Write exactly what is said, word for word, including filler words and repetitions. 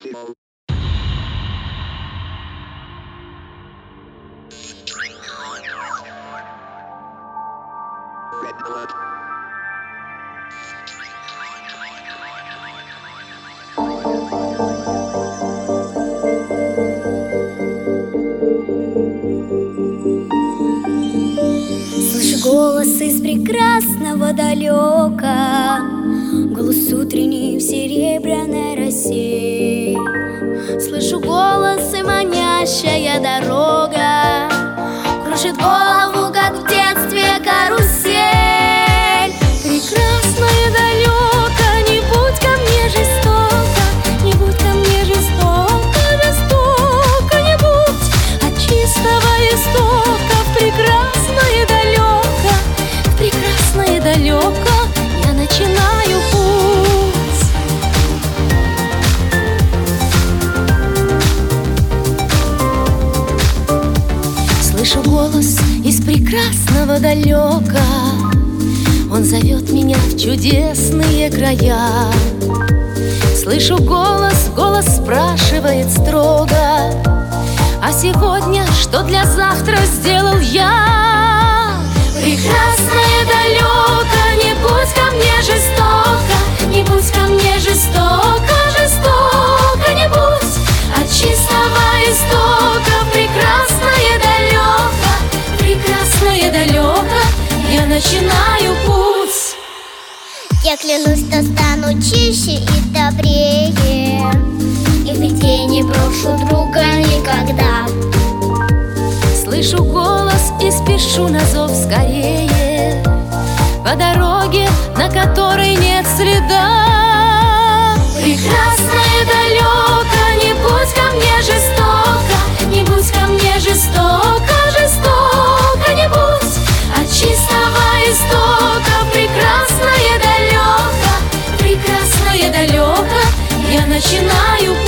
Слышу голос из прекрасного далека, голос утренний в серебряной росе. Слышу голос и манящая дорога кружит голову, как в детстве карусель. Прекрасно и далеко, не будь ко мне жестоко, не будь ко мне жестоко, жестоко не будь. От чистого истока в прекрасное далеко, в прекрасное далеко я начинаю путь. Слышу голос из прекрасного далека, он зовет меня в чудесные края. Слышу голос, голос спрашивает строго: а сегодня что для завтра сделал я? Прекрасное далеко, не будь ко мне жестоко, не будь ко мне жестоко, жестоко не будь. От чистого истока в прекрасное далеко, прекрасное далеко я начинаю путь. Я клянусь, что стану чище и добрее, и в беде не брошу друга никогда. Слышу голос и спешу на зов скорее, по дороге, на которой нет следа. Прекрасное далеко, не будь ко мне жестоко, не будь ко мне жестоко, жестоко не будь. От чистого истока в прекрасное далеко, прекрасное далеко я начинаю